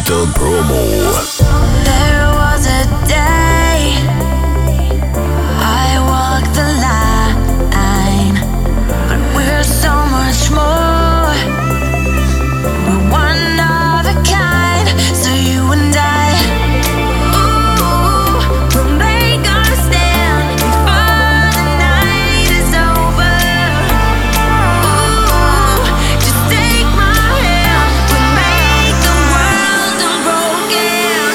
Digital Promo. There was a day I walked the line, but we're so much more. We're one of a kind, so you and I, ooh, we'll make our stand before the night is over. Ooh, just take my hand, we'll make the world unbroken.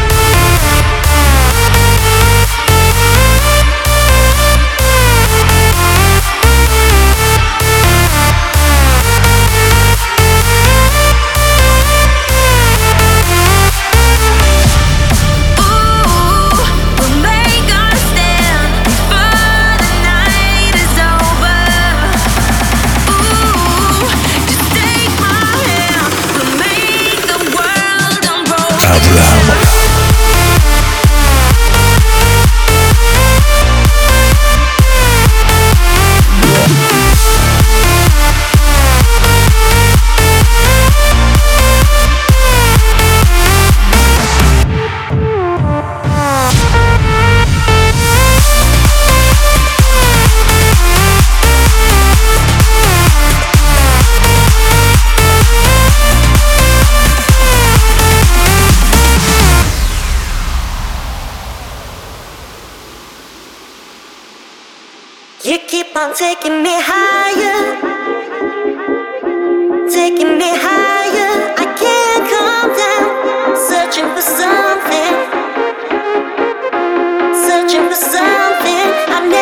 You keep on taking me higher, taking me higher. I can't calm down, searching for something, searching for something.